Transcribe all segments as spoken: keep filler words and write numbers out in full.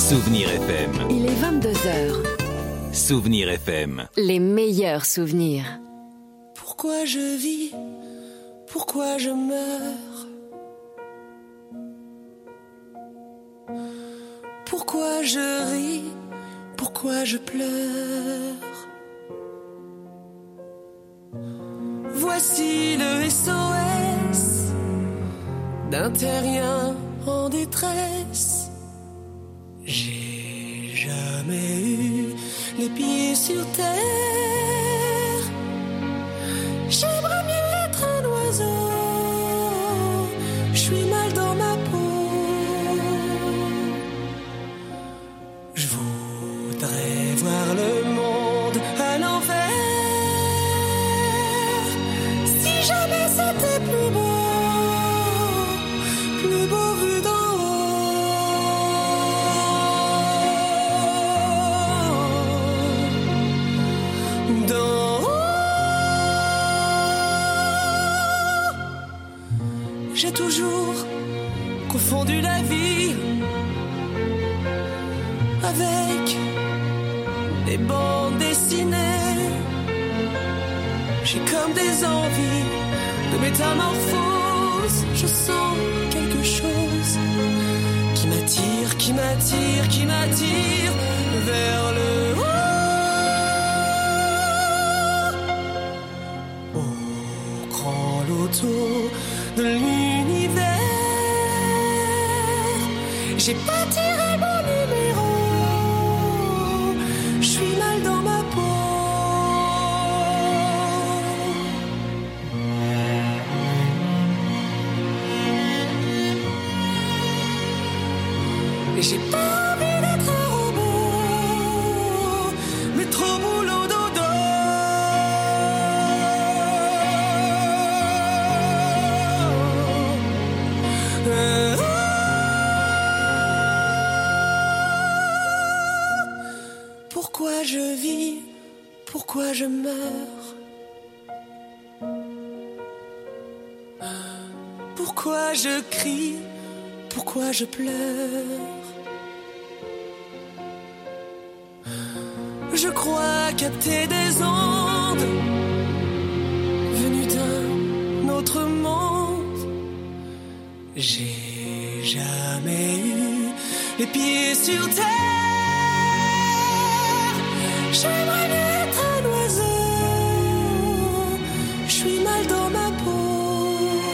Souvenir F M. Il est vingt-deux heures. Souvenir F M. Les meilleurs souvenirs. Pourquoi je vis? Pourquoi je meurs? Pourquoi je ris? Pourquoi je pleure? Voici le S O S d'un terrien en détresse. J'ai jamais eu les pieds sur terre. J'aimerais mieux être un oiseau. Je suis mal dans ma peau. Je voudrais voir le monde à l'envers. Si jamais c'était plus beau, plus beau vu d'en haut. D'en haut. J'ai toujours confondu la vie avec des bandes dessinées. J'ai comme des envies de métamorphose. Je sens quelque chose qui m'attire, qui m'attire, qui m'attire vers le haut. Au grand loto de l'univers, j'ai pas tiré mon numéro. Je suis mal dans ma peau. Et j'ai pas envie d'être un robot, mais trop boulot dodo. Euh, Pourquoi je vis? Pourquoi je meurs? Pourquoi je crie? Pourquoi je pleure? Je crois capter des ondes venues d'un autre monde. J'ai jamais eu les pieds sur terre. J'aimerais mieux être un oiseau. Je suis mal dans ma peau.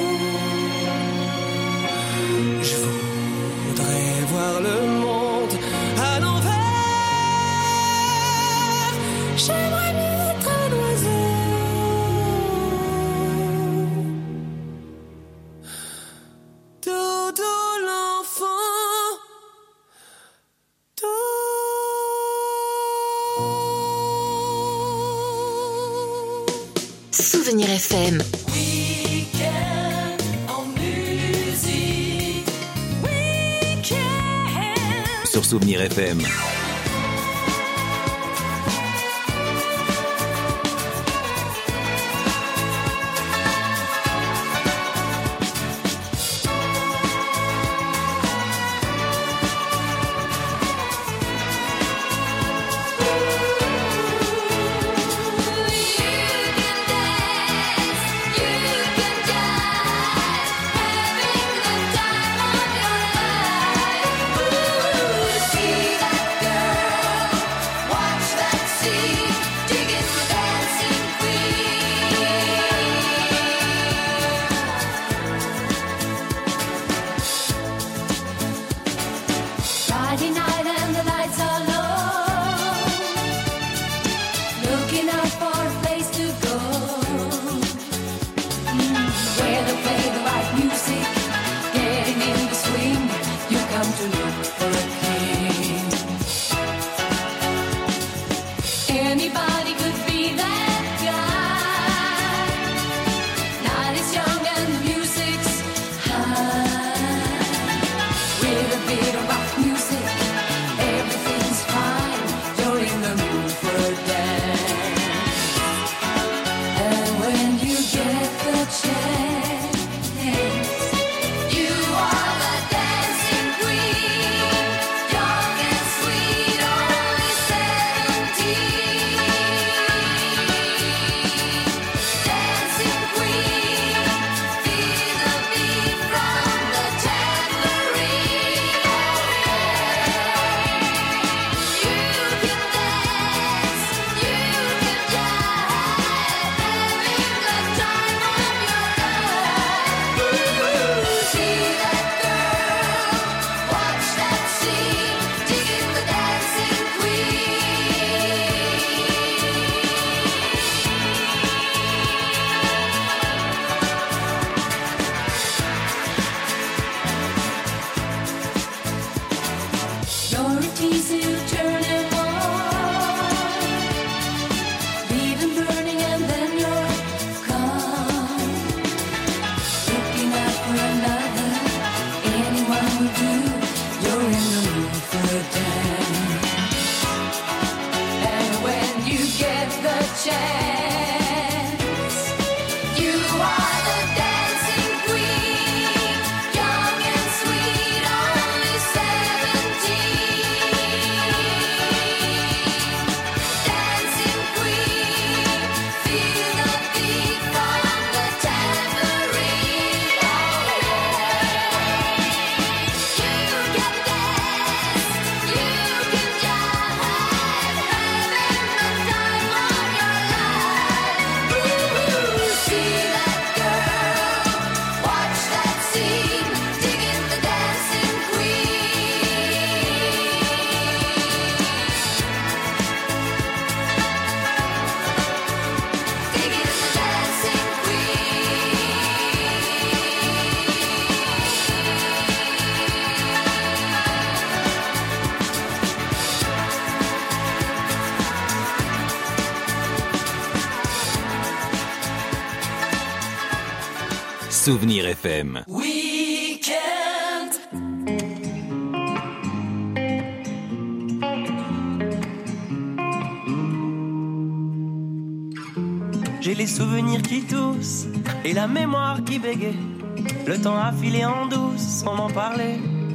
Je voudrais voir le monde à l'envers. J'aimerais mieux être un oiseau. Dodo l'enfant. Dodo. Souvenir F M. Week-end en musique. Week-end. Sur Souvenir F M. Friday night and the lights are low, looking out for a place to go, mm, where they play the right music, getting in the swing. You come to look for a king. Anybody could be that guy. Night is young and the music's high. With a bit of rock music, everything's fine. You're in the mood for a dance. And when you get the chance, you are the dancing queen. Young and Souvenir F M. Weekend. J'ai les souvenirs qui toussent et la mémoire qui bégaye. Le temps a filé en douce sans m'en parler.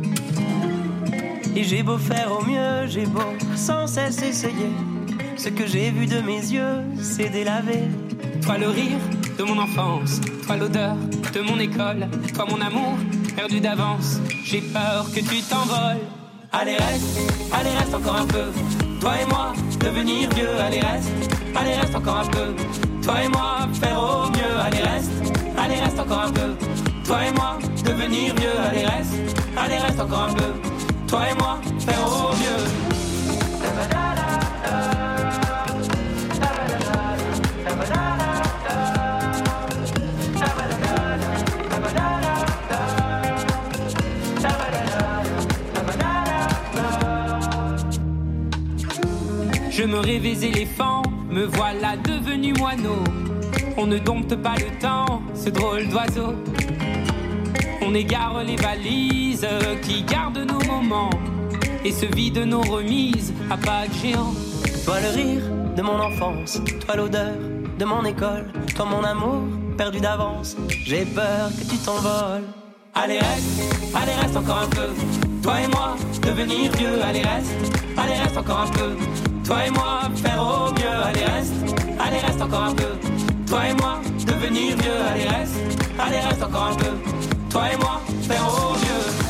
Et j'ai beau faire au mieux, j'ai beau sans cesse essayer. Ce que j'ai vu de mes yeux, c'est délavé. Toi le rire de mon enfance, toi l'odeur de mon école, toi mon amour perdu d'avance. J'ai peur que tu t'envoles. Allez reste, allez reste encore un peu. Toi et moi, devenir vieux. Allez reste, allez reste encore un peu. Toi et moi, faire au mieux. Allez reste, allez reste encore un peu. Toi et moi, devenir vieux. Allez reste, allez reste encore un peu. Toi et moi, faire au mieux. Je me rêvais éléphant, me voilà devenu moineau. On ne dompte pas le temps, ce drôle d'oiseau. On égare les valises qui gardent nos moments et se vide nos remises à pas de géant. Toi le rire de mon enfance, toi l'odeur de mon école, toi mon amour perdu d'avance. J'ai peur que tu t'envoles. Allez reste, allez reste encore un peu. Toi et moi, devenir vieux. Allez reste, allez reste encore un peu. Toi et moi, faire au mieux. Allez reste, allez reste encore un peu. Toi et moi, devenir vieux. Allez reste, allez reste encore un peu. Toi et moi, faire au mieux.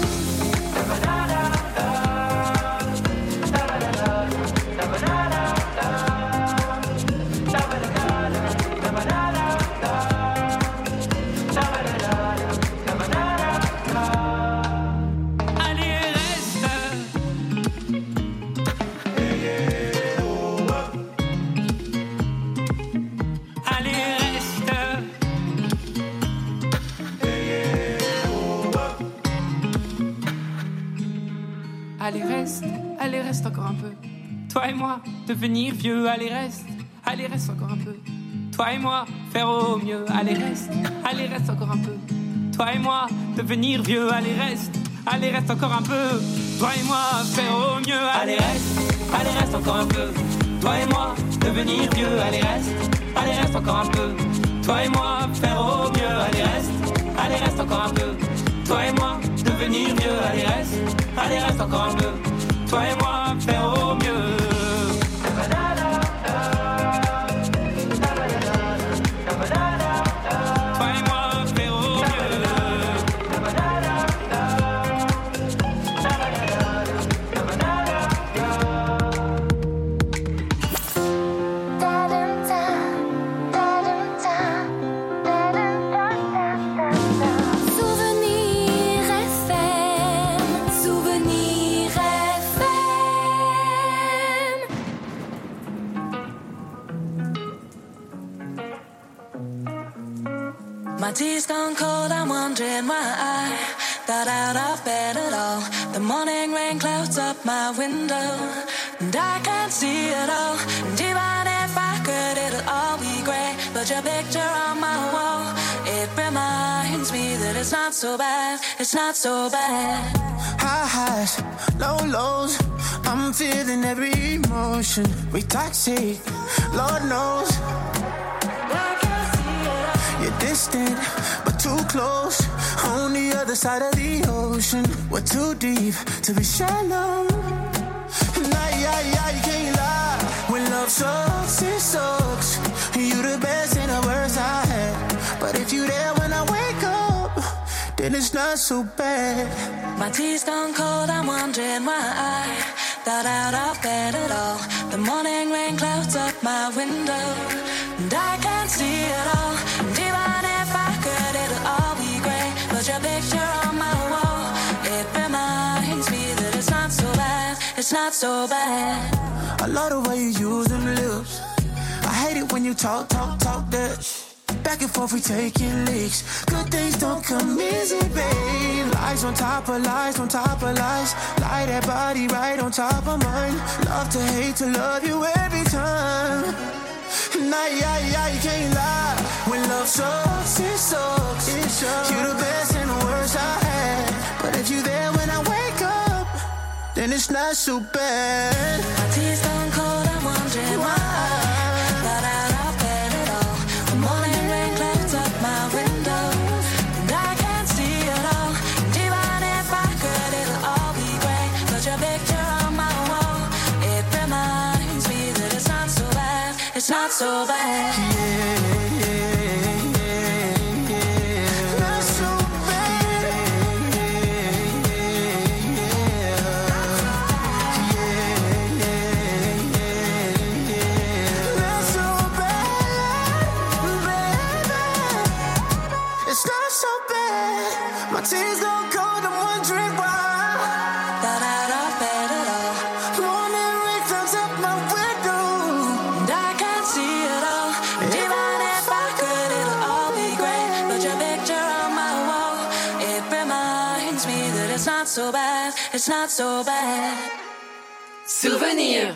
Allez reste, allez reste encore un peu. Toi et moi, devenir vieux. Allez reste, allez reste encore un peu. Toi et moi, faire au mieux. Allez reste, allez reste encore un peu. Toi et moi, devenir vieux. Allez reste, allez reste encore un peu. Toi et moi, faire au mieux. Allez reste, allez reste encore un peu. Toi et moi, devenir vieux. Allez reste, allez reste encore un peu. Toi et moi, faire au mieux. Allez reste, allez reste encore un peu. Toi et moi, devenir vieux. Allez reste, allez reste encore un peu. Toi et moi, faire au mieux. My tea's gone cold, I'm wondering why I got out of bed at all. The morning rain clouds up my window, and I can't see it all. And even if I could, it'll all be grey. But your picture on my wall, it reminds me that it's not so bad, it's not so bad. High highs, low lows, I'm feeling every emotion. We toxic, Lord knows. You're distant, but too close. On the other side of the ocean. We're too deep to be shallow. Nah, yeah, yeah, you can't lie. When love sucks, it sucks. You the best and the worst I had. But if you there when I wake up, then it's not so bad. My tea's gone cold, I'm wondering why I got out of bed at all. The morning rain clouds up my window, and I can't see it all. And even if I could, it'll all be grey. But your picture on my wall, it reminds me that it's not so bad, it's not so bad. I love the way you use them lips. I hate it when you talk, talk, talk that shit. Back and forth we taking leaks. Good things don't come easy, babe. Lies on top of lies, on top of lies. Lie that body right on top of mine. Love to hate to love you every time. Nah, yeah, yeah, you can't lie. When love sucks, it sucks. It sucks. You're the best and the worst I had. But if you there when I wake up, then it's not so bad. My tea's gone cold, I'm wondering why. Got out of bed at all. The morning rain clouds up my window, and I can't see it all. And even if I could, it'll all be great. Put your picture on my wall. It reminds me that it's not so bad. It's not so bad. Yeah, yeah, yeah, yeah. Not so bad. Yeah, yeah, yeah. Yeah, yeah, yeah, yeah. Not so bad, baby. It's not so bad. My tears go cold, I'm wondering why. Got out of bed at all. Morning rain clouds up my window, And I can't see it all. And even if I could, it'll all be great. Put your picture on my wall. It reminds me that it's not so bad. It's not so bad. Souvenir.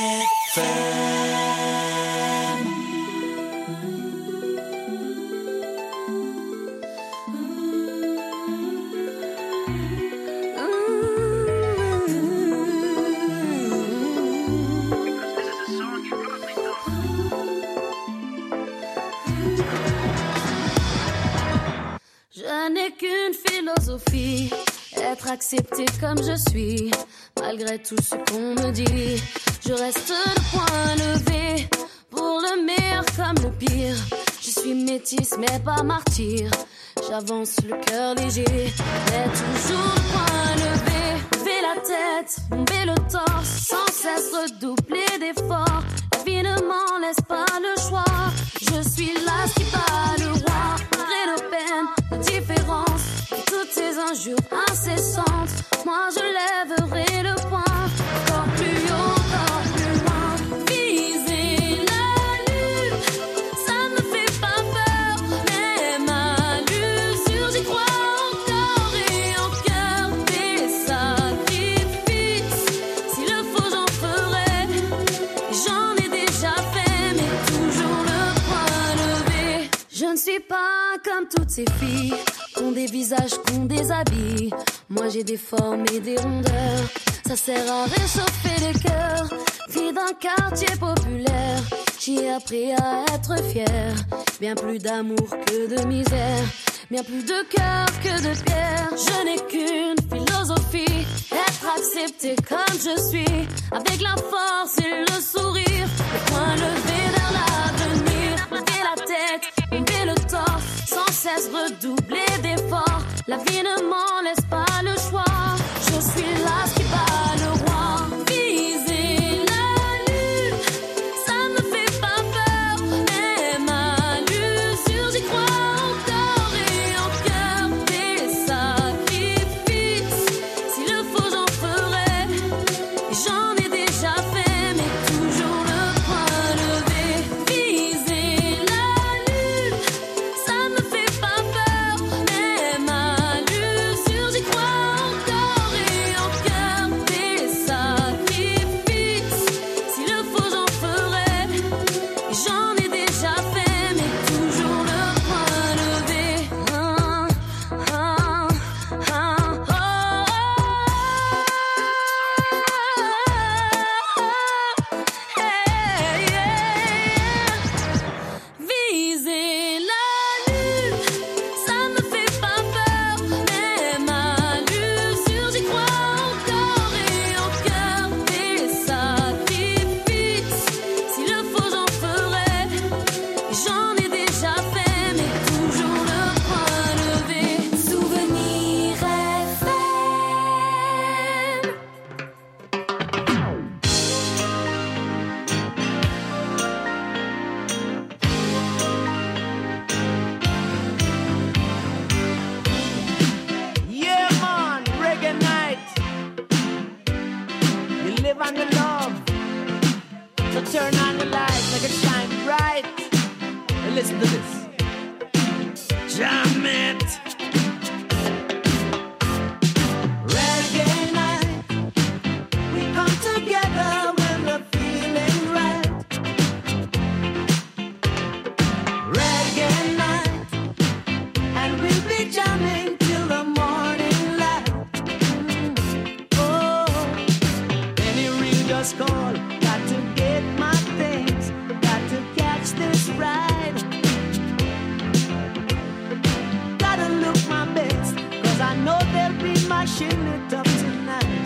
Je n'ai qu'une philosophie, être accepté comme je suis, malgré tout ce qu'on me dit. Je reste le point levé, pour le meilleur comme le pire. Je suis métisse mais pas martyr, j'avance le cœur léger, mais toujours le point levé. Lever la tête, bomber le torse, sans cesse redoubler d'efforts. La vie ne m'en laisse pas le choix, je suis là qui bat le roi. Malgré nos peines, nos différences, et toutes ces injures incessantes, moi je lèverai le poing, encore plus haut, encore plus loin. Viser la lune, ça ne me fait pas peur, même à l'usure, j'y crois encore et encore. Des sacrifices, s'il le faut j'en ferai, j'en ai déjà fait, mais toujours le point levé. Je ne suis pas comme toutes ces filles, qu'ont des visages, qu'ont des habits. Moi j'ai des formes et des rondeurs, ça sert à réchauffer les cœurs. Fille d'un quartier populaire, j'ai appris à être fière. Bien plus d'amour que de misère, bien plus de cœur que de pierre. Je n'ai qu'une philosophie, être accepté comme je suis, avec la force et le sourire, le point levé vers l'avenir. Lever la tête, lever le torse, sans cesse redoubler d'efforts. La vie ne m'en laisse pas le choix, je suis là qui bat le roi. Viser la lune, ça ne me fait pas peur, même à l'usure, j'y crois encore et encore. Des sacrifices, s'il le faut j'en ferai, j'en ai déjà fait, mais toujours le point levé. Viser la lune, ça ne me fait pas peur, même à l'usure, j'y crois encore et encore. Des sacrifices, s'il le faut j'en ferai, j'en ai déjà fait, mais toujours le point levé. Ah, ah, ah, oh, hey, yeah. Viser la lune, ça ne me fait pas peur, même à l'usure, j'y crois encore et encore. Des sacrifices, s'il le faut j'en ferai, j'en ai déjà fait, mais toujours le point levé. Souvenir F M. Yeah, man, reggae night. You live on the love. So turn on the lights, make it shine bright. And listen to this. Jam it. Reggae night. We come together when we're feeling right. last call. Got to get my things, got to catch this ride. Gotta look my best, cause I know they'll be mashing it up tonight.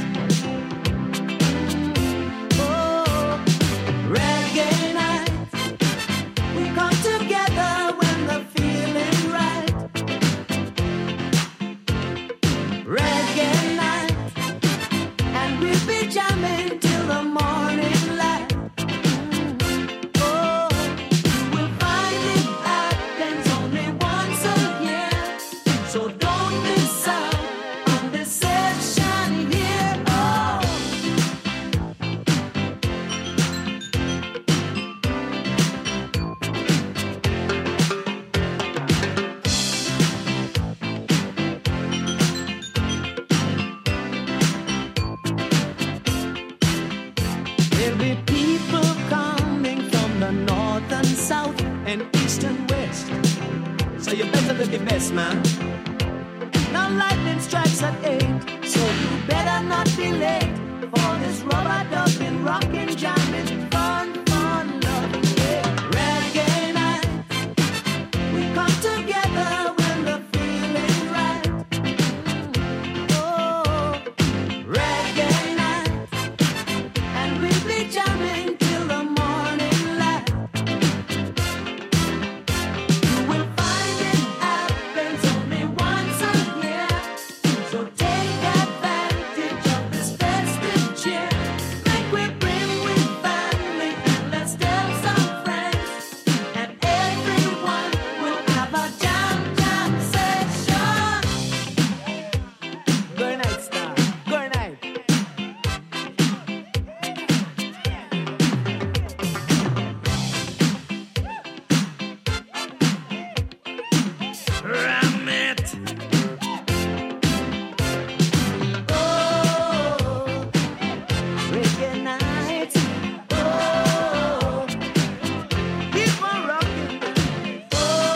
Oh, reggae night, we come together when the feeling right. Reggae night, and we'll be jamming till the morning light. Oh, you will find it happens only once a year, so don't miss out on this session here. Oh. There'll be people coming from the north and south and east and west, so you better look your best, man. Now lightning strikes at eight, so you better not be late for this rubber dubbing, rockin', jamming, fun, fun, loving, yeah. Reggae night, we come together when the feeling right. Oh, reggae night, and we'll be jamming till the morning light. You will find it happens only once a year, so take advantage of this festive cheer. Make we bring with family and let's tell some friends, and everyone will have a jam jam session. Good night, star. Good night. Ram it. Oh, reggae night. Oh, keep on rocking. Oh,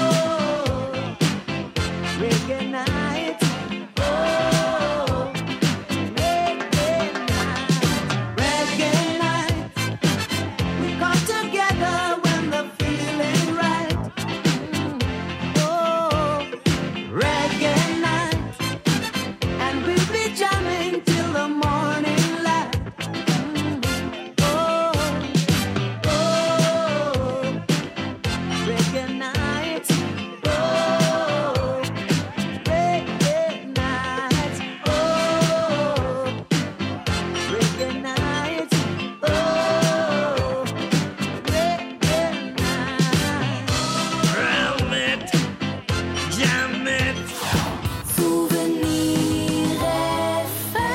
reggae night. Oh, reggae night. Reggae night. We come together when the feeling right. Oh, reggae night, and we'll be jamming till the morning light. Oh, oh, reggae night. Oh, reggae night. Oh, reggae night. Oh, reggae night. Ram it, jam it. Souvenir F M.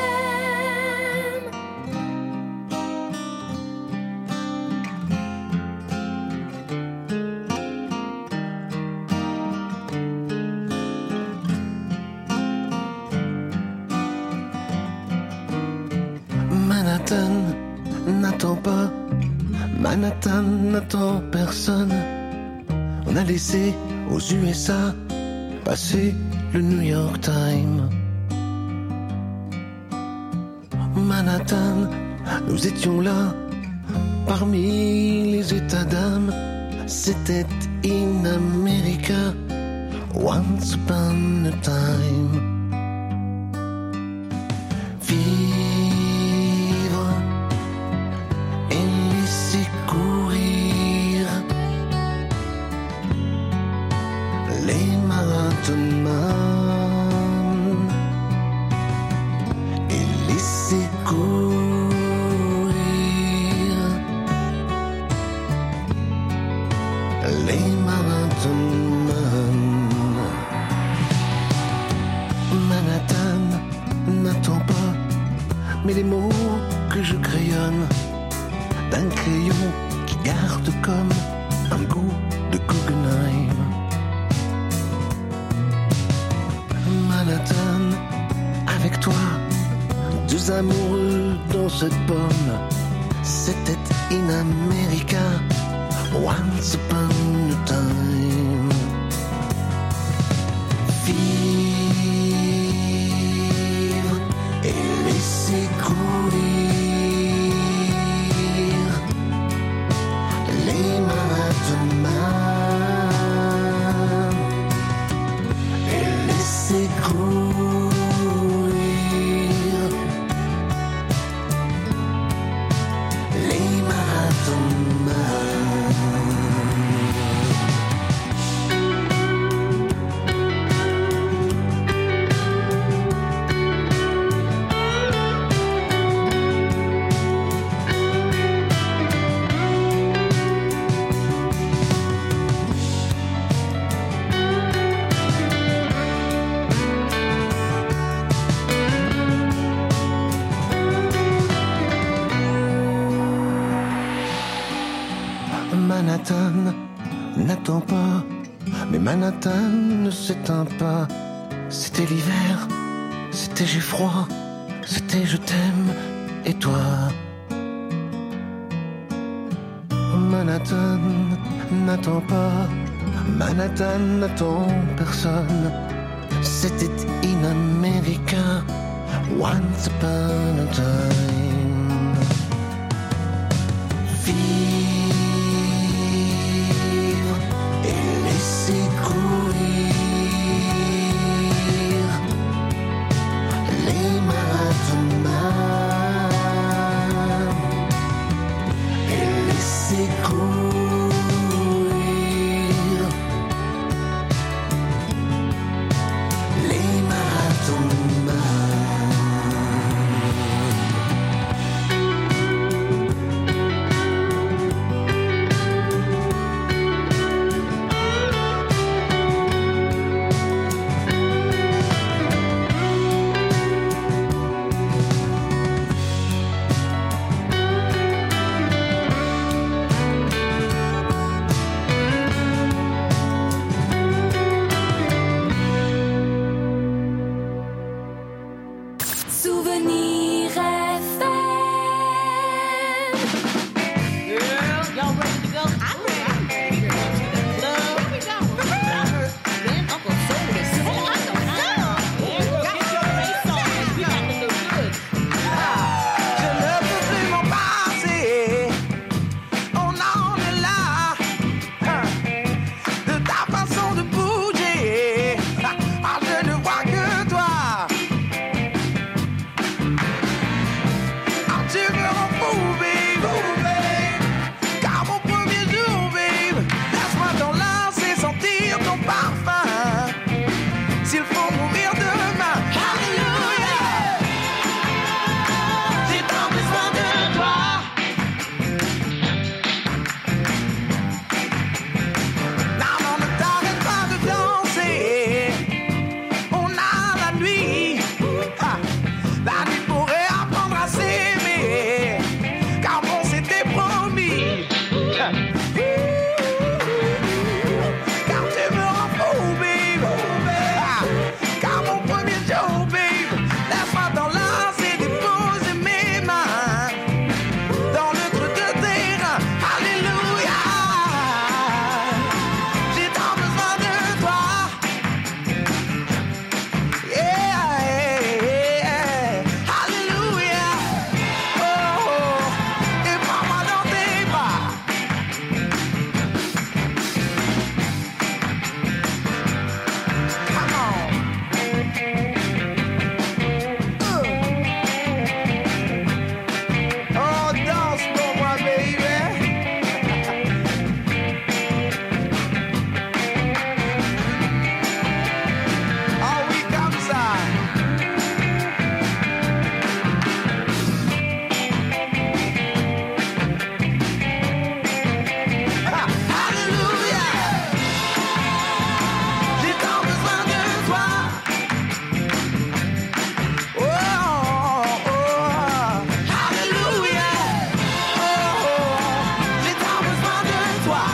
Manhattan n'attend pas, Manhattan n'attend personne. On a laissé aux U S A passer le New York Times. Manhattan, nous étions là, parmi les états d'âme. C'était in America, once upon a time. Vivre et laisser courir les marathonman et laisser courir les marathonman. Manhattan n'attend pas, mais les mots que je crayonne d'un crayon qui garde comme un goût de Guggenheim. Manhattan, avec toi, deux amoureux dans cette pomme. C'était in America, once upon a time. Vivre et laisser courir Manhattan n'attend pas, mais Manhattan ne s'éteint pas. C'était l'hiver, c'était j'ai froid, c'était je t'aime et toi. Manhattan n'attend pas, Manhattan n'attend personne. C'était in America, once upon a time. Vivre et laisser courir les marathoniens et laisser courir les marathoniens. Souvenir F M. Girls, y'all ready to go? I'm ready. I'm ready to go to the club. Where we going? Then Uncle Soul is saying, Uncle Soul. Get your face on. We got to look good. Je ne peux plus m'en passer. On en est là. De ta façon de bouger. Ah, je ne vois que toi. Ah, tu me rends fou, babe. Car mon premier jour, babe. Laisse-moi t'enlacer, sentir ton parfum. S'il faut mourir demain. Alléluia. J'ai tant besoin de toi. Non, non, ne t'arrête pas de danser. On a la nuit. Ah, la nuit pourrait apprendre à s'aimer. Car on s'était promis. Ah. Car tu me rends fou, babe. Ah, car mon premier jour, babe. Laisse-moi t'enlacer, déposer mes mains dans le trou de terrain. Alléluia. J'ai tant besoin de toi. Yeah, yeah. Alléluia. Oh, oh. Et prends-moi dans tes bras. Come on. Uh. Oh, danse pour moi, baby. Oh oui, comme ça. Ah, Alléluia. J'ai tant besoin de toi. Oh, oh, oh. Alléluia. Oh, oh, j'ai tant besoin de toi.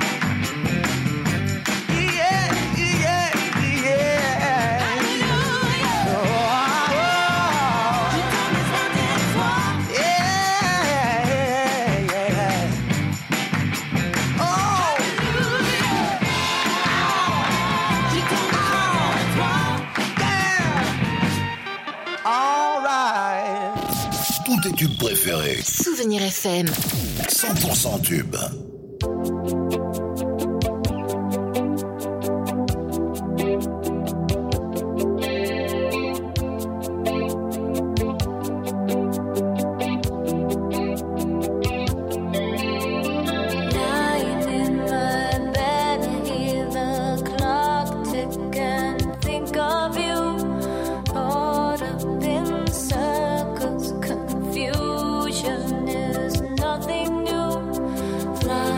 Yeah, yeah, yeah. Alléluia. Oh, oh, j'ai tant besoin de toi. Yeah, yeah, yeah. Oh, Alléluia. J'ai tant besoin de toi. Yeah. All right. Tous tes tubes préférés, Souvenir F M. cent pour cent tubes. Lying in my bed, hear the clock tick and think of you. Caught up in circles, confusion is nothing new. Fly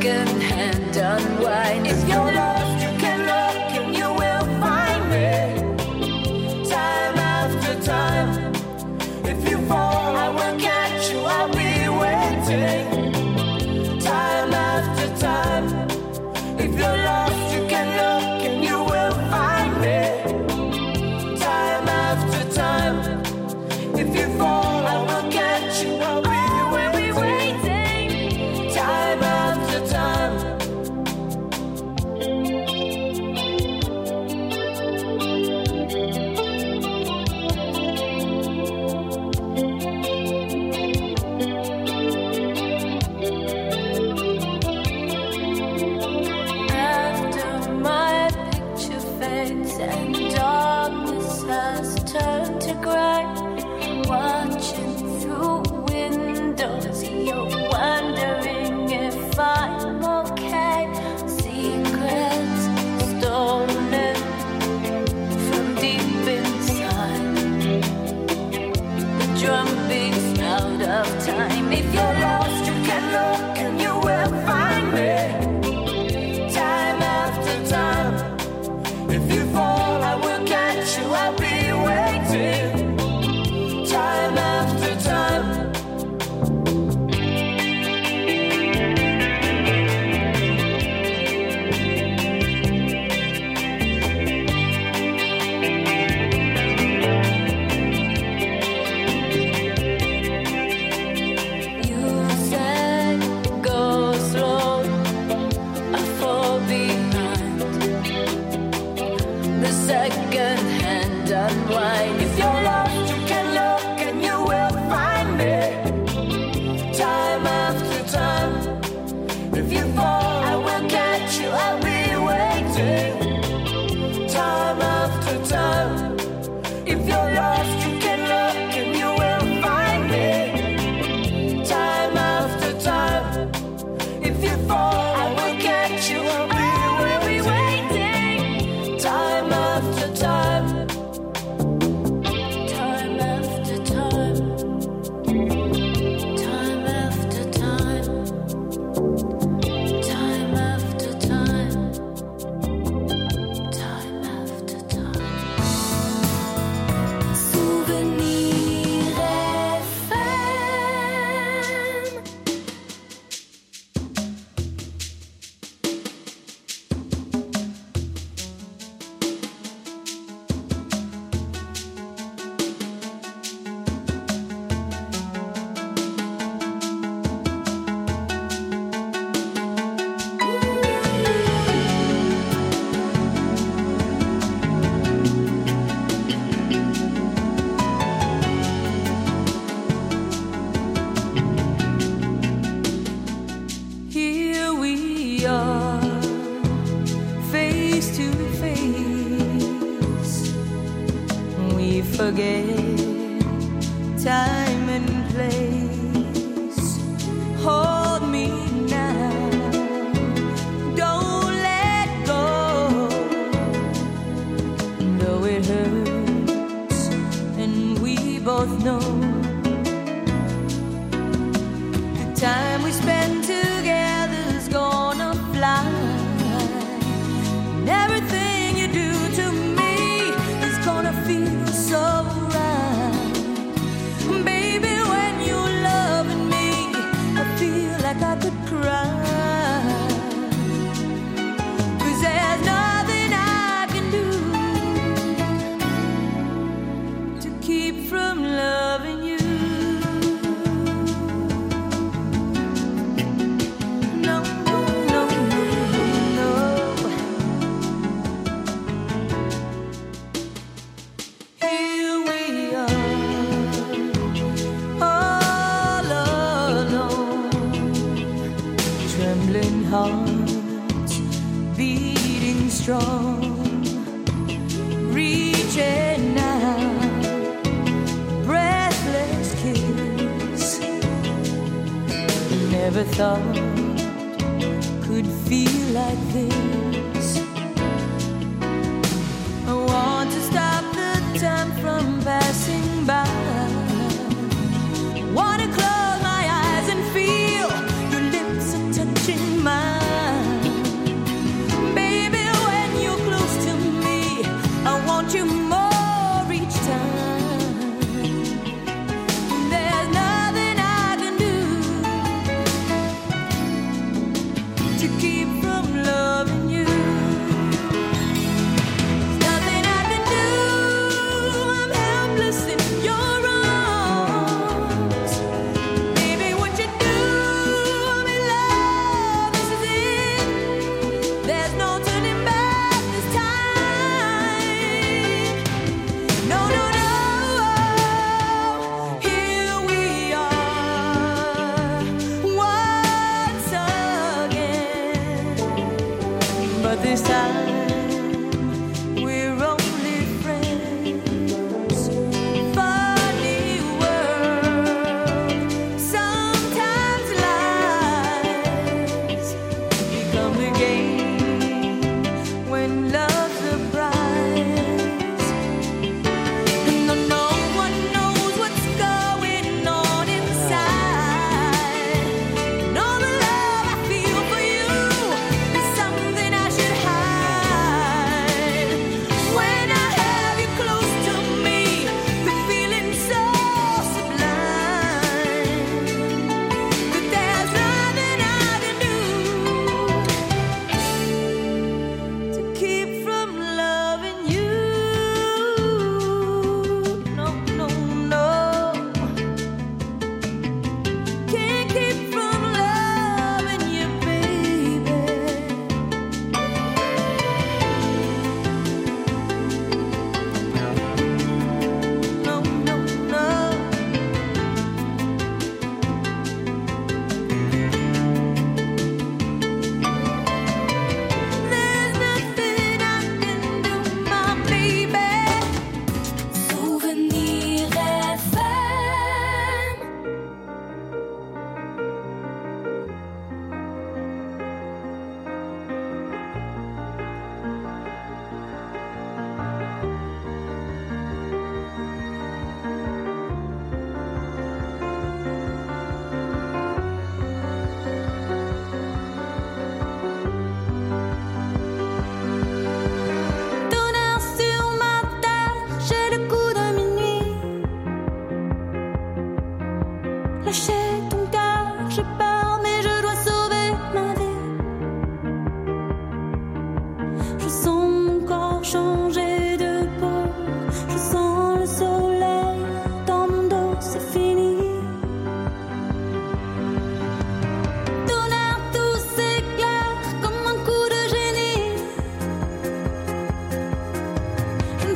second-hand unwind. If you're lost, you can look and you will find me. Time after time. If you fall, I will catch you. I'll be waiting. Time after time. If you're lost, you can look and you will find me. Time after time. If you fall, I will catch you. I'll be waiting. Time after time. After my picture fades and darkness has turned to gray, watching through windows, you're wondering if I'm okay. Secrets stolen from deep inside. The drum beats out of time. If you're lost, you can look and you will find me. Time after time. If you fall, I will catch you. I'll be waiting. Time after time. You said go slow, I fall behind. The second-hand unwind. If you're lost, you can look and you will find me. Time after time. If you fall, I will catch you. I'll be waiting. Time after time. If you're lost, you can look and you will find me. Time after time. If you fall, I will catch you. I'll be waiting. Time after time. Time after time. Time after time. Time after time. Time after time. Souvenir F M. Here we are, face to face. We forget time and place. Hold me now, don't let go. Though it hurts, and we both know the time we spend together's gonna fly. And everything you do to me is gonna feel so right. Baby, when you're loving me, I feel like I could cry. 'Cause there's nothing I can do to keep from loving you. No, no, no, no. Here we are, all alone, trembling hearts beating strong, reaching out, breathless kiss. Never thought could feel like this. I want to stop the time from passing by. Wanna close my eyes and feel your lips are touching mine.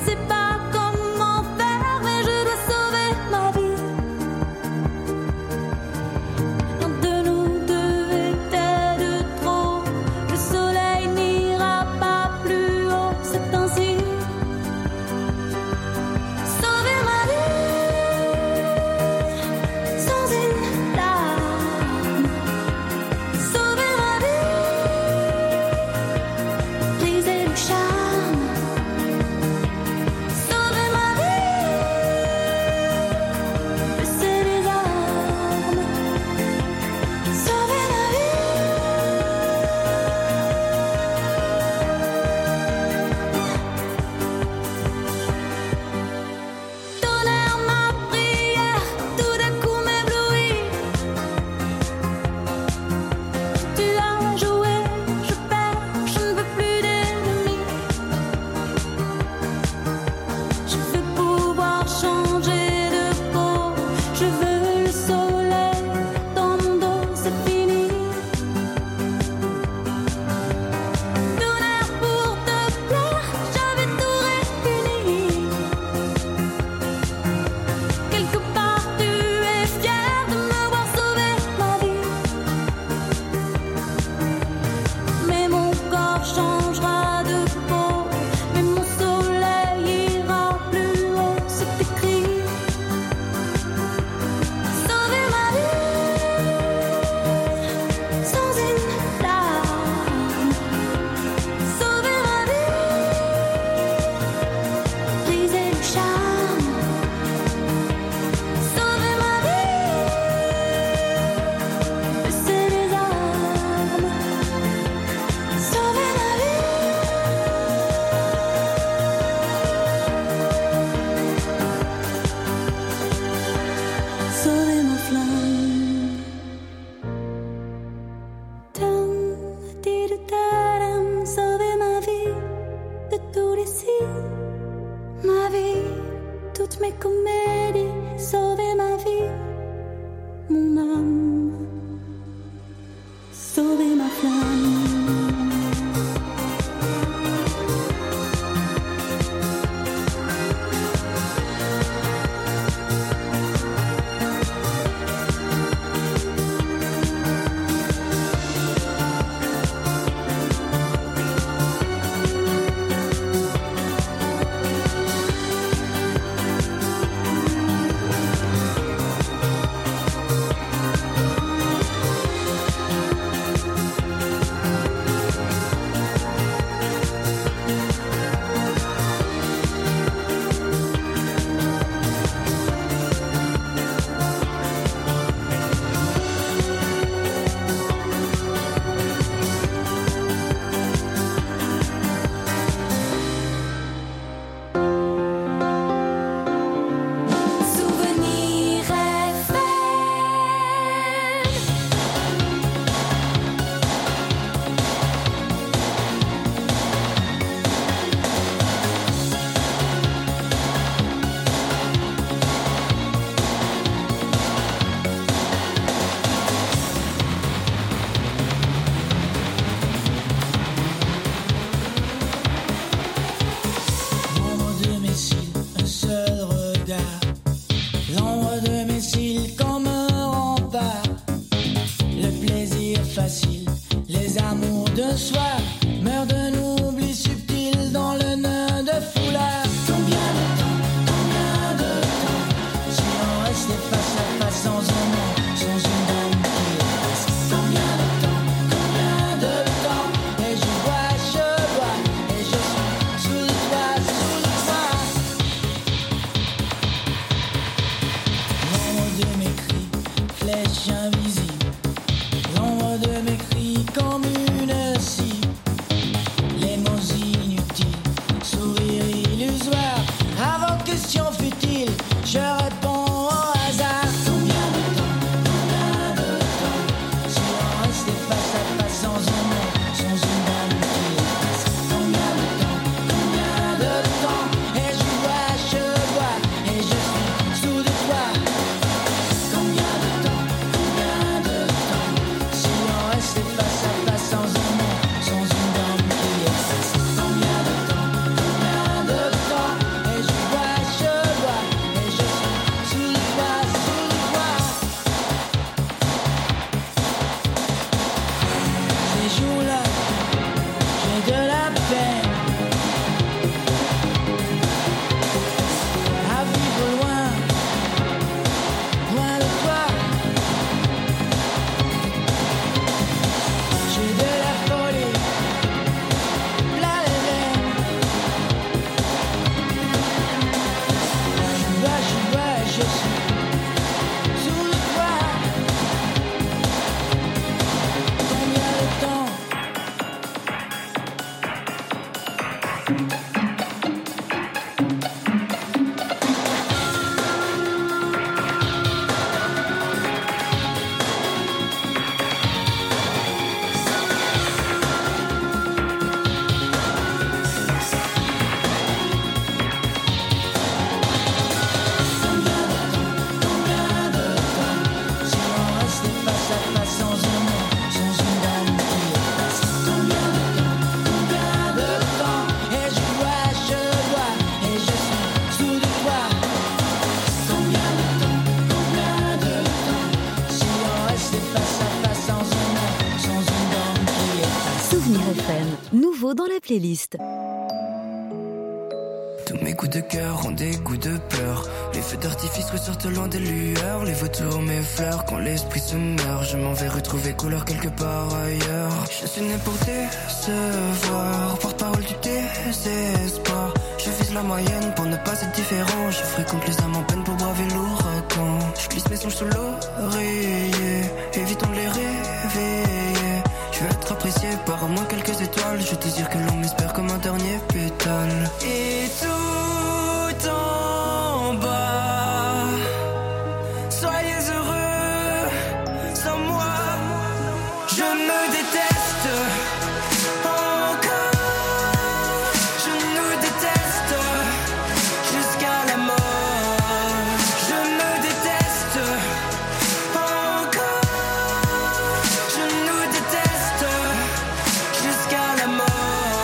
sais pas comment faire, mais je dois sauver ma vie. L'un de nous deux était de trop. Le soleil n'ira pas plus haut, c'est ainsi. Sauver ma vie sans une larme. Sauver ma vie, briser le charme. Sauver ma vie, baisser les armes. Sauver ma vie. Tonnerre, ma prière, tout d'un coup m'éblouit. Tu as joué, je perds, je ne veux plus d'ennemis. Je veux pouvoir changer de peau. Je veux le soleil dans mon dos, c'est fini. Tonnerre, pour te plaire, j'avais tout réuni. Quelque part tu es fier de me voir sauver ma vie. Mais mon corps changera de peau. Mais mon soleil ira plus haut, c'est écrit. Sauver ma vie sans une larme. Sauver ma vie, briser le charme. Sauver ma vie, baisser les armes. Sauver ma vie. Sauver ma flamme. Tam, tididadam. Sauver ma vie de tous les signes. Ma vie, toutes mes comédies. Sauver ma vie, mon âme. Sauver ma flamme. playlist. Tous mes coups de cœur ont des coups de peur. Les feux d'artifice ressortent loin des lueurs. Les vautours m'effleurent quand l'esprit se meurt. Je m'en vais retrouver couleur quelque part ailleurs. Je suis né pour décevoir, porte-parole du désespoir. Je vise la moyenne pour ne pas être différent. Je fréquente les âmes en peine pour braver l'ouragan. Je glisse mes songes sous l'oreiller, évitons de les réveiller. Je veux être apprécié par au moins quelques étoiles. Je désire que l'on m'espère comme un dernier pétale. Et tout en bas, soyez heureux sans moi. Je me déteste encore. Je nous déteste jusqu'à la mort. Je me déteste encore. Je nous déteste jusqu'à la mort.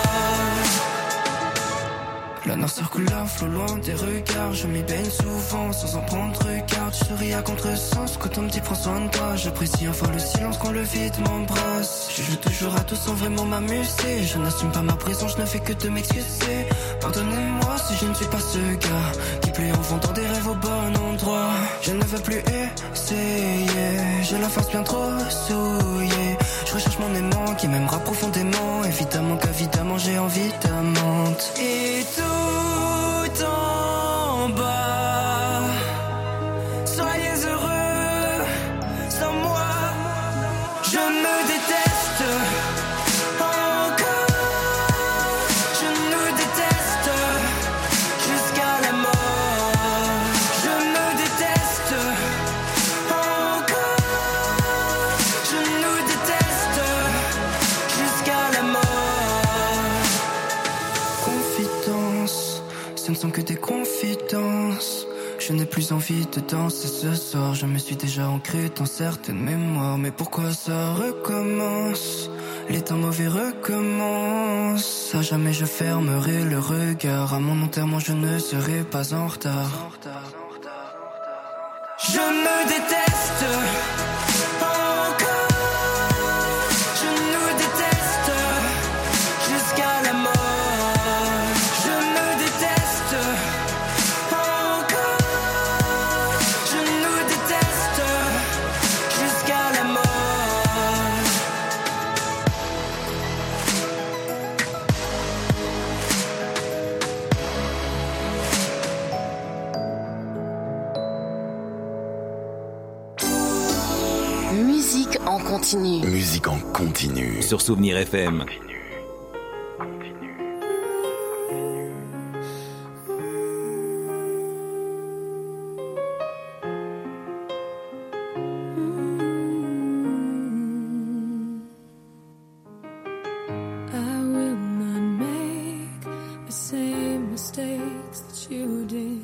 La noire circule à flot loin des regards. Je m'y baigne souvent sans en prendre garde. Je souris à contresens quand on me dit prends soin de toi. J'apprécie enfin le silence quand le vide m'embrasse. Je joue toujours à tout sans vraiment m'amuser. Je n'assume pas ma présence, je ne fais que de m'excuser. Pardonnez-moi si je ne suis pas ce gars qui plaît en vendant des rêves au bon endroit. Je ne veux plus essayer, j'ai la face bien trop souillée. Je recherche mon aimant qui m'aimera profondément. Évidemment qu'évidemment j'ai envie d'amante. Et tout en bas, soyez heureux sans moi. Je me déteste encore. Je nous déteste jusqu'à la mort. Je me déteste encore. Je nous déteste jusqu'à la mort. Confidence, ce ne sont que des confidences. Je n'ai plus envie de danser ce soir. Je me suis déjà ancré dans certaines mémoires. Mais pourquoi ça recommence? Les temps mauvais recommencent. À jamais je fermerai le regard. À mon enterrement je ne serai pas en retard. Je me déteste encore. Je nous déteste jusqu'à la mort. Je me déteste encore. Je nous déteste jusqu'à la mort. Musique en continu. Musique en continu. Sur Souvenir F M. I will not make the same mistakes that you did.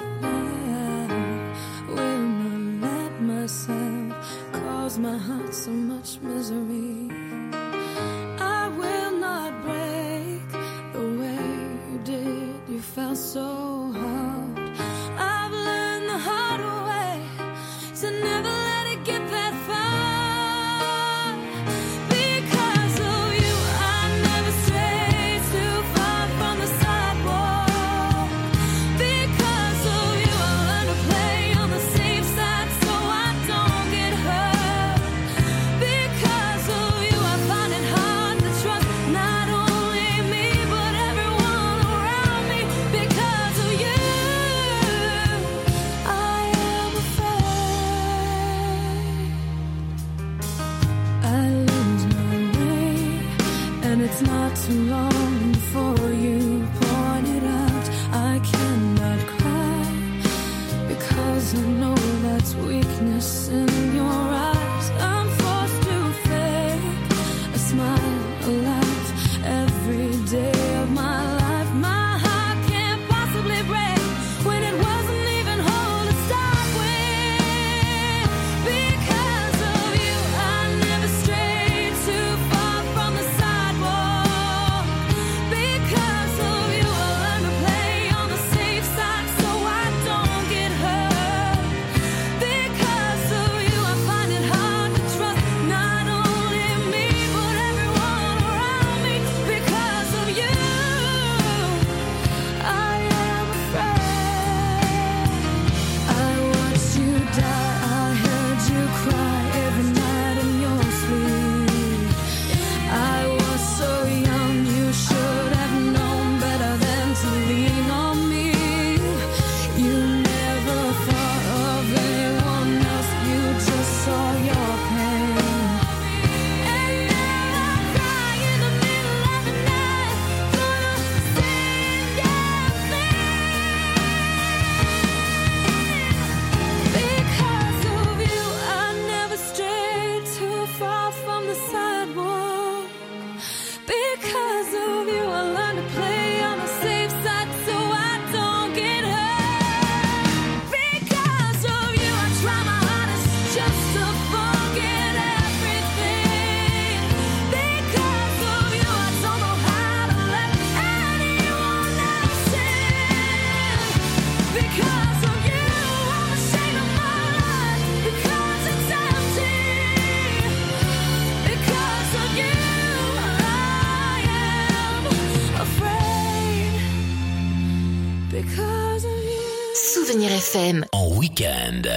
I will not let myself cause my heart so much misery. I will not break the way you did. You felt so hard. I've learned the hard way to never let it get that far. Because of you, I never strayed too far from the sidewalk. Because of you, I learned to play on the safe side so I don't get hurt. Because of you, I find it hard to trust not only me but everyone around me. Because of you, I am afraid I lose my way, and it's not too long before you point it out. I cannot cry because I know that's weakness in your eyes. I'm forced to fake a smile, a laugh every day of my life. My heart can't possibly break when it wasn't even whole to start with. Because of you, I never strayed too far from the sidewalk. Because of you, I'm ashamed of my life. Because it's empty. Because of you, I am afraid. Because of you. Souvenir F M. En week-end.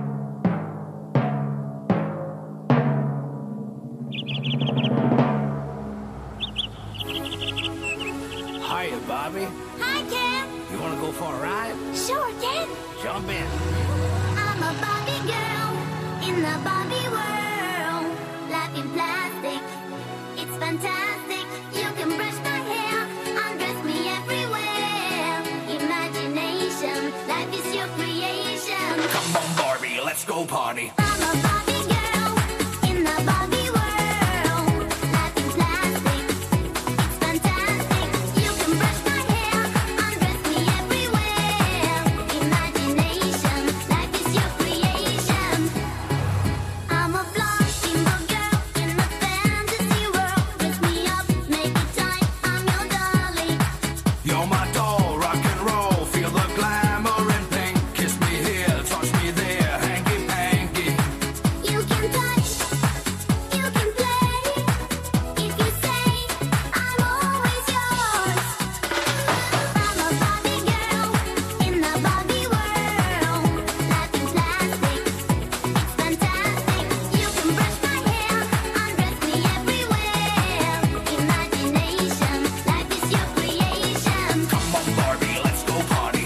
Hiya, Bobby. Hi, Ken. You want to go for a ride? Sure, Ken. Jump in. I'm a Barbie girl in the Barbie world. Life in plastic, it's fantastic. You can brush my hair, undress me everywhere. Imagination, life is your creation. Come on, Barbie, let's go party. I'm a Barbie girl in the Barbie world. Life in plastic, it's fantastic. You can brush my hair, undress me everywhere. Imagination, life is your creation. I'm a blonde steamboat girl in a fantasy world. Dress me up, make it tight, I'm your dolly. You're my doll, rock and roll. Feel the glamour and pink. Kiss me here, touch me there, hanky panky. You can touch, you can play. If you say I'm always yours. I'm a Barbie girl in the Barbie world. Life in plastic, it's fantastic. You can brush my hair, undress me everywhere. Imagination, life is your creation. Come on, Barbie, let's go party.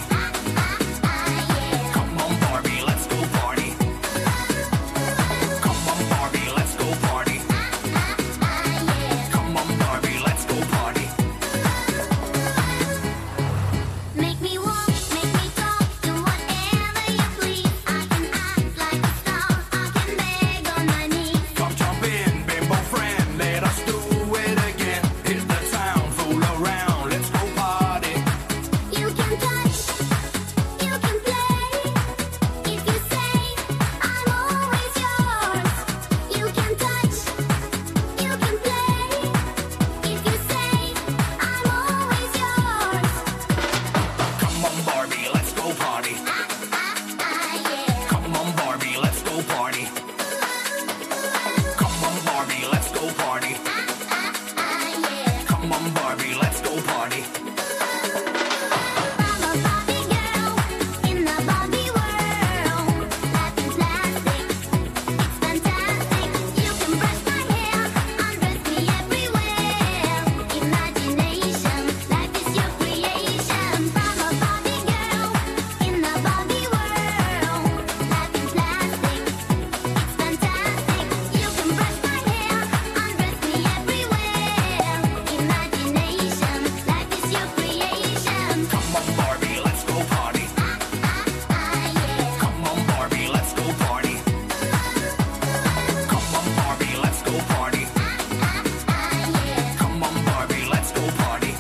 Come on, Barbie, let's go party. Come on, Barbie, let's go party. Come on, Barbie, let's go party. Make me walk, make me talk, do whatever you please. I can act like a star, I can beg on my knees. Come jump in, bimbo friend, let us do it again. Hit the town, fool around, let's go party. You can touch, you can play. If you say I'm always yours. You can touch, you can play. If you say I'm always yours. Come on, Barbie, let's go party. Come on, Barbie, let's go party. Come on, Barbie, let's go party. Come on, Barbie, let's go party. I'm a Barbie girl in the Barbie world. Life in plastic, it's fantastic. You can brush my hair, undress me everywhere. Imagination, life is your creation. I'm a Barbie girl in the Barbie world. Life in plastic, it's fantastic. You can brush my hair, undress me everywhere. Imagination, life is your creation. Come on, Barbie, let's go party. Come on, Barbie, let's go party. Come on, Barbie, let's go party. Come on, Barbie, let's go party.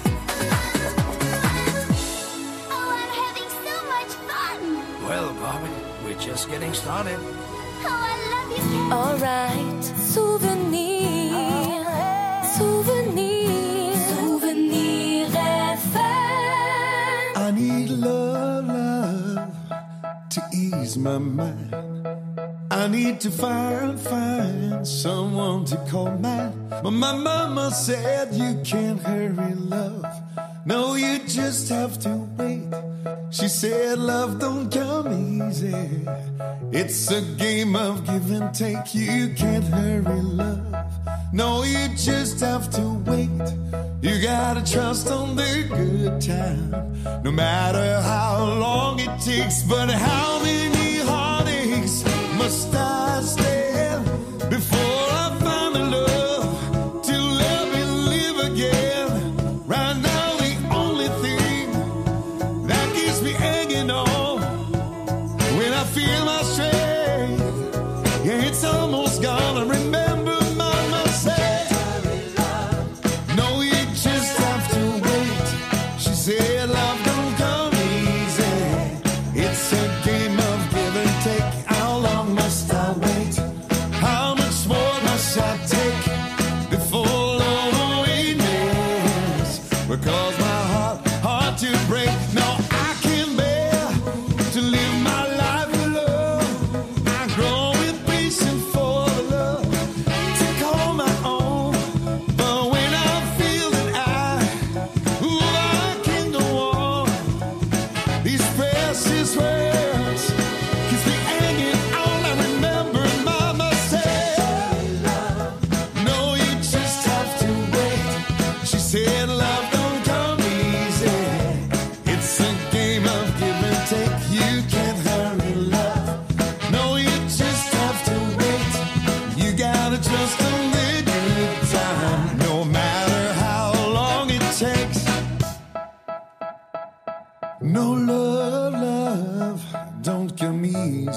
Oh, I'm having so much fun. Well, Barbie, we're just getting started. Oh, I love you, Ken. Alright, souvenir, souvenir, souvenir F M. I need love, love to ease my mind. I need to find, find someone to call mine. But my mama said you can't hurry love. No, you just have to wait. She said love don't come easy. It's a game of give and take. You can't hurry love. No, you just have to wait. You gotta trust on the good time. No matter how long it takes. But how many heartaches must I stand before I find a love to let me live again? Right now the only thing that keeps me hanging on, when I feel my strength, yeah, it's almost gone. I remember mama said, no, you just have to wait. She said love don't come easy. It's a game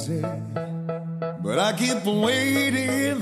easy, but I keep waiting,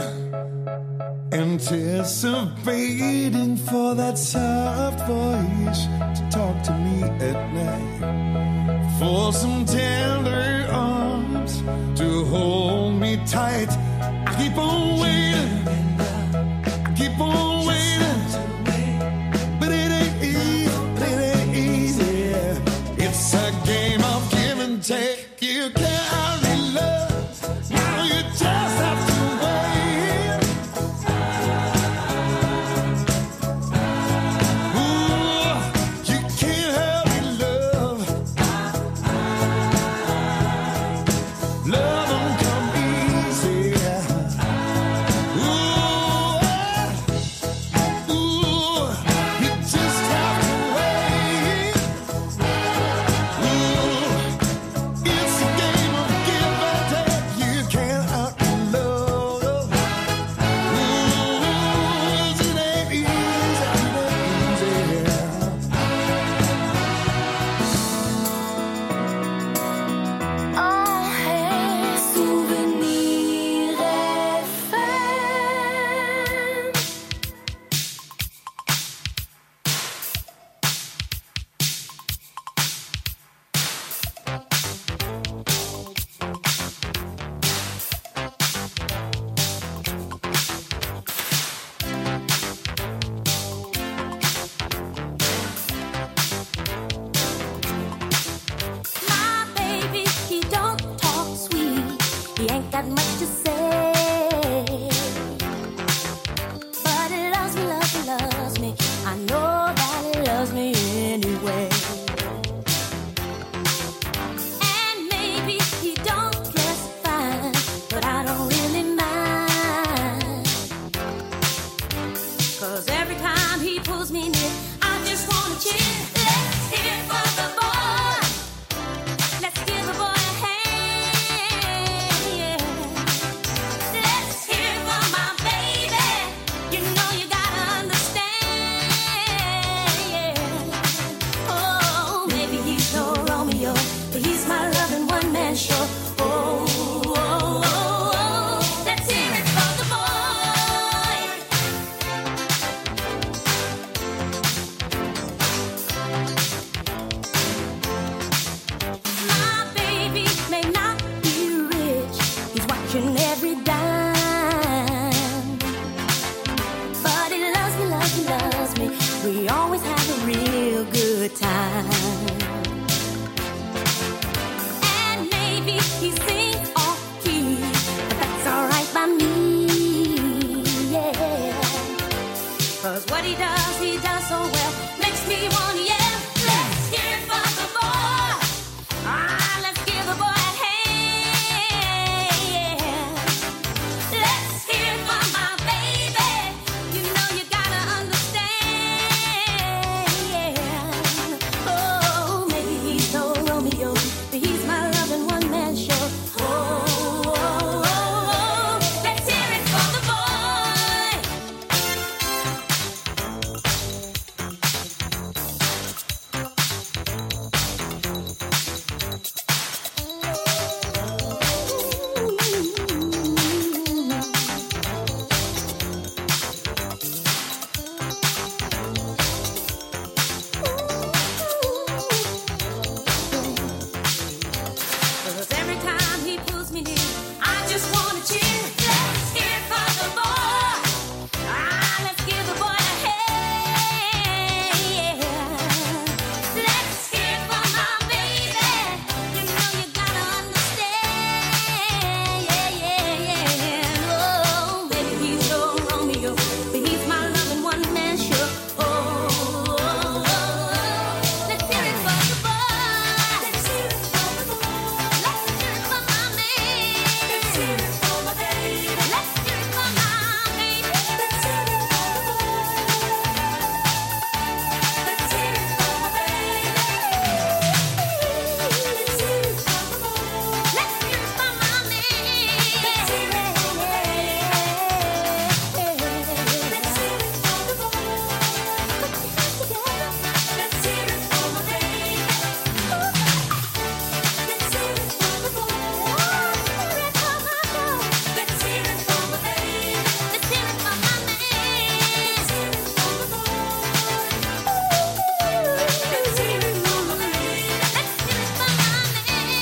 anticipating for that soft voice to talk to me at night, for some tender arms to hold me tight. I keep on waiting, I keep on waiting, but it ain't easy, it ain't easy. It's a game of give and take. You can't hardly love, now you just have to wait. Ooh, you can't hardly love. Love don't come easy. Ooh, ooh, you just have to wait. Ooh, it's a game of give and take. You can't hardly love. Ooh, it ain't easy, it ain't easy. Oh, hey, Souvenir F M. My baby, he don't talk sweet. He ain't got much to say.